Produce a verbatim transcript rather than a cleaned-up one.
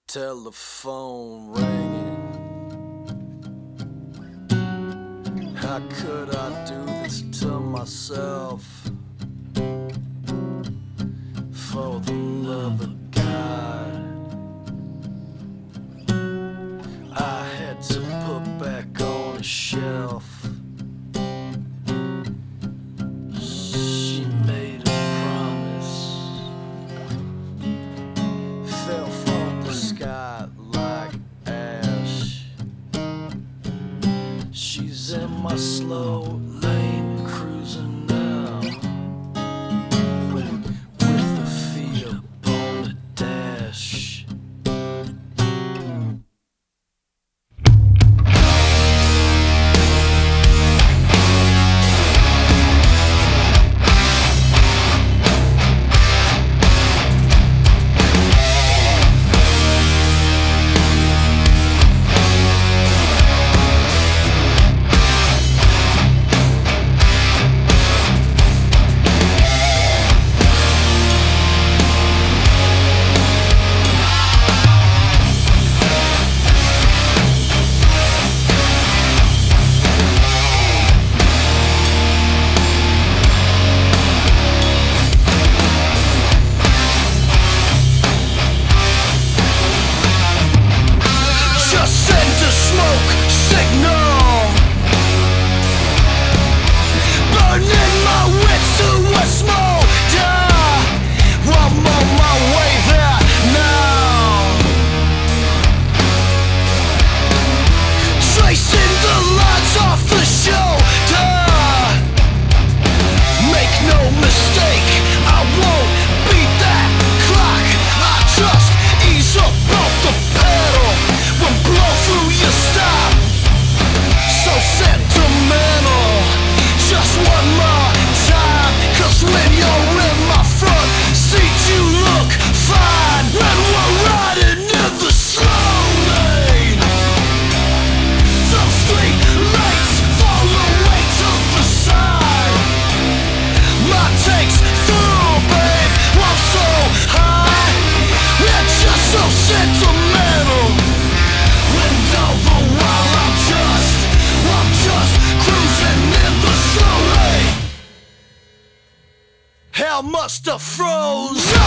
Telephone ringing. How could I do this to myself? For the love of God, I had to put back on a shelf. She made a promise, fell from the sky like ash. She's in my slow lane cruising now, with the feet up on the dash. Hell must have froze.